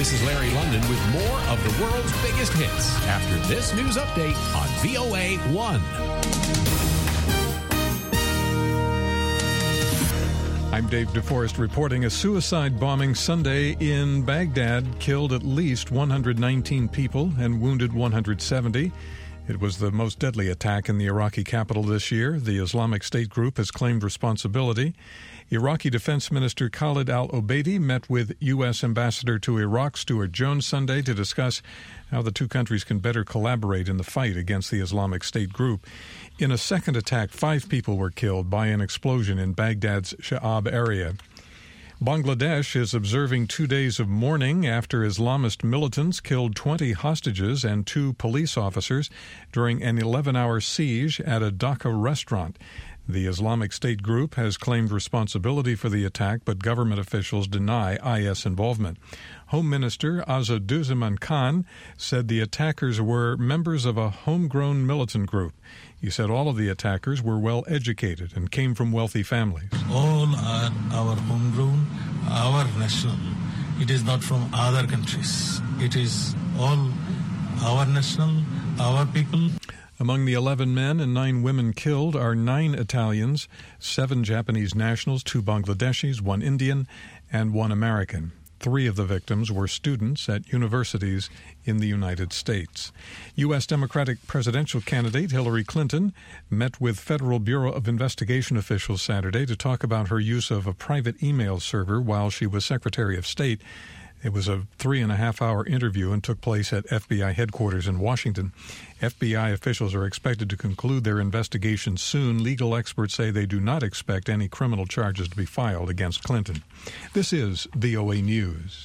This is Larry London with more of the world's biggest hits after this news update on VOA 1. I'm Dave DeForest reporting a suicide bombing Sunday in Baghdad killed at least 119 people and wounded 170. It was the most deadly attack in the Iraqi capital this year. The Islamic State group has claimed responsibility. Iraqi Defense Minister Khalid al-Obeidi met with U.S. Ambassador to Iraq Stuart Jones Sunday to discuss how the two countries can better collaborate in the fight against the Islamic State group. In a second attack, 5 people were killed by an explosion in Baghdad's Sha'ab area. Bangladesh is observing 2 days of mourning after Islamist militants killed 20 hostages and 2 police officers during an 11-hour siege at a Dhaka restaurant. The Islamic State group has claimed responsibility for the attack, but government officials deny IS involvement. Home Minister Asaduzzaman Khan said the attackers were members of a homegrown militant group. He said all of the attackers were well educated and came from wealthy families. All are our homegrown, our national. It is not from other countries. It is all our national, our people. Among the 11 men and 9 women killed are 9 Italians, 7 Japanese nationals, 2 Bangladeshis, 1 Indian, and 1 American. 3 of the victims were students at universities in the United States. U.S. Democratic presidential candidate Hillary Clinton met with Federal Bureau of Investigation officials Saturday to talk about her use of a private email server while she was Secretary of State. It was a 3.5-hour interview and took place at FBI headquarters in Washington. FBI officials are expected to conclude their investigation soon. Legal experts say they do not expect any criminal charges to be filed against Clinton. This is VOA News.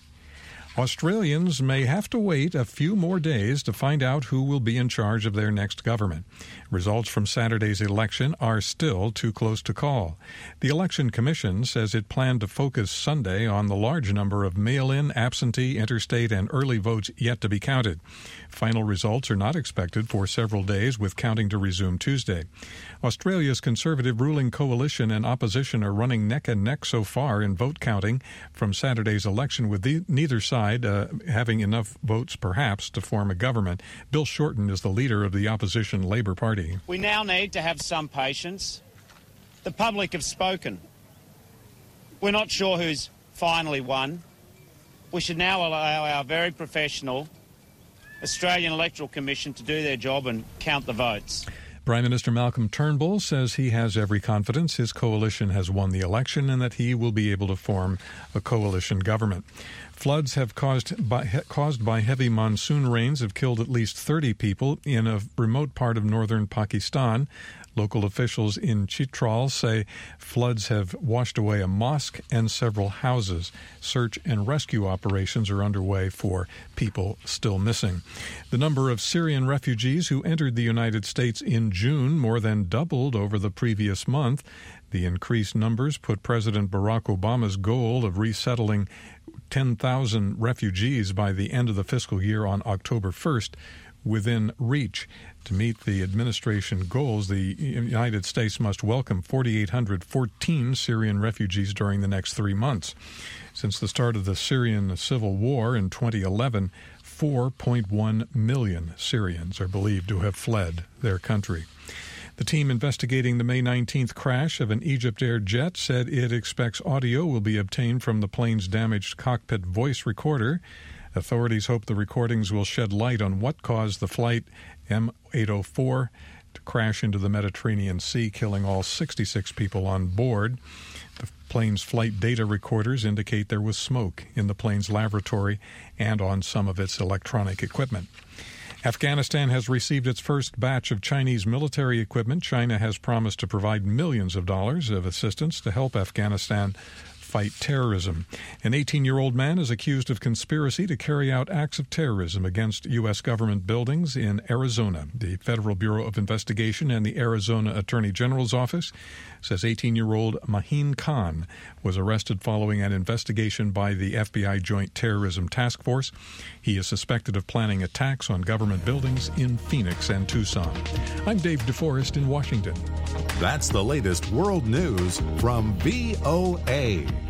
Australians may have to wait a few more days to find out who will be in charge of their next government. Results from Saturday's election are still too close to call. The Election Commission says it planned to focus Sunday on the large number of mail-in, absentee, interstate, and early votes yet to be counted. Final results are not expected for several days, with counting to resume Tuesday. Australia's Conservative ruling coalition and opposition are running neck and neck so far in vote counting from Saturday's election, with neither side having enough votes, perhaps, to form a government. Bill Shorten is the leader of the opposition Labor Party. We now need to have some patience. The public have spoken. We're not sure who's finally won. We should now allow our very professional Australian Electoral Commission to do their job and count the votes. Prime Minister Malcolm Turnbull says he has every confidence his coalition has won the election and that he will be able to form a coalition government. Floods caused by heavy monsoon rains have killed at least 30 people in a remote part of northern Pakistan. Local officials in Chitral say floods have washed away a mosque and several houses. Search and rescue operations are underway for people still missing. The number of Syrian refugees who entered the United States in June more than doubled over the previous month. The increased numbers put President Barack Obama's goal of resettling 10,000 refugees by the end of the fiscal year on October 1st within reach. To meet the administration goals, the United States must welcome 4,814 Syrian refugees during the next 3 months. Since the start of the Syrian civil war in 2011, 4.1 million Syrians are believed to have fled their country. The team investigating the May 19th crash of an Egypt Air jet said it expects audio will be obtained from the plane's damaged cockpit voice recorder. Authorities hope the recordings will shed light on what caused the flight M804 to crash into the Mediterranean Sea, killing all 66 people on board. The plane's flight data recorders indicate there was smoke in the plane's lavatory and on some of its electronic equipment. Afghanistan has received its first batch of Chinese military equipment. China has promised to provide millions of dollars of assistance to help Afghanistan fight terrorism. An 18-year-old man is accused of conspiracy to carry out acts of terrorism against U.S. government buildings in Arizona. The Federal Bureau of Investigation and the Arizona Attorney General's office says 18-year-old Mahin Khan was arrested following an investigation by the FBI Joint Terrorism Task Force. He is suspected of planning attacks on government buildings in Phoenix and Tucson. I'm Dave DeForest in Washington. That's the latest world news from VOA.